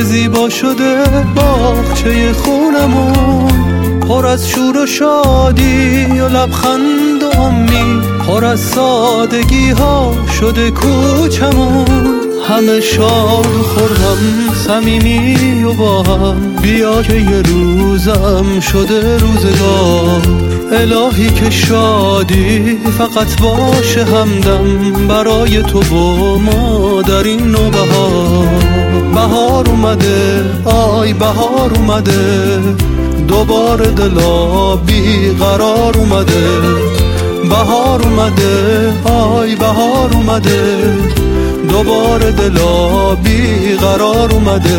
زیبا شده باغچه خونمون، پر از شور و شادی و لبخند و امید، پر از سادگی ها شده کوچمون. همه شاد و خرم صمیمی و با هم، بیا که یه روزم شده روزگار. الهی که شادی فقط باشه همدم برای تو و ما در این نوبهار. بهار اومده، آی بهار اومده، دوباره دلا بی قرار اومده. بهار اومده، آی بهار اومده، دوباره دلا بی قرار اومده.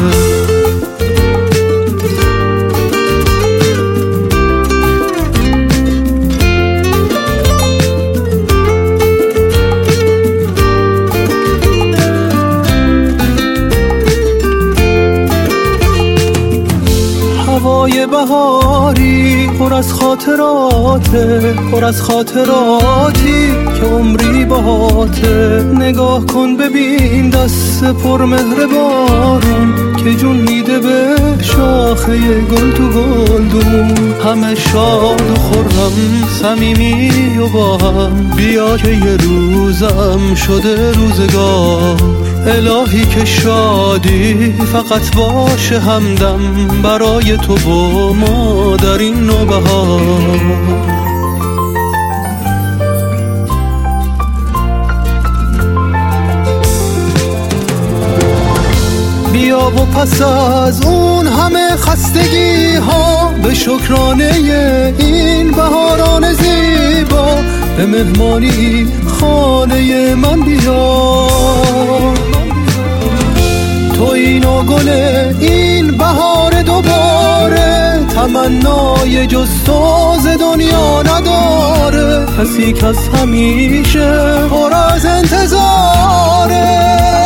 هوای بهاری پر از خاطراته، پر از خاطراتی که عمری باهاته. نگاه کن ببین دست پر مهر بارون که جون میده به شاخه گل تو گلدون. همه شاد و خرم صمیمی و با هم، بیا که یه روزم شده روزگار. الهی که شادی فقط باشه همدم برای تو و ما در این نوبهار. بیا و پس از اون همه خستگی ها، به شکرانه این بهاران زیبا، به مهمانی خانه من بیا. تو اینو گل این بهار دوباره، تمنای جز تو ز دنیا نداره. کسی که از همیشه پر از انتظاره.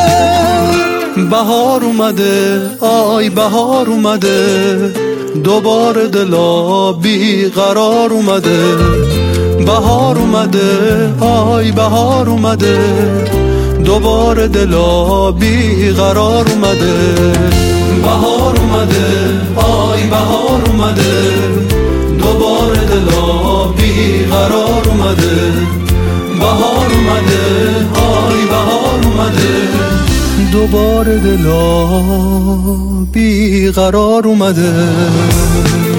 بهار اومده، آی بهار اومده، دوباره دلا بی قرار اومده. بهار اومده، آی بهار اومده، دوباره دلا بی قرار اومده. بهار اومده، آی بهار اومده، دوباره دلا بی قرار اومده. بهار اومده، آی بهار اومده، دوباره دلا بی قرار اومده.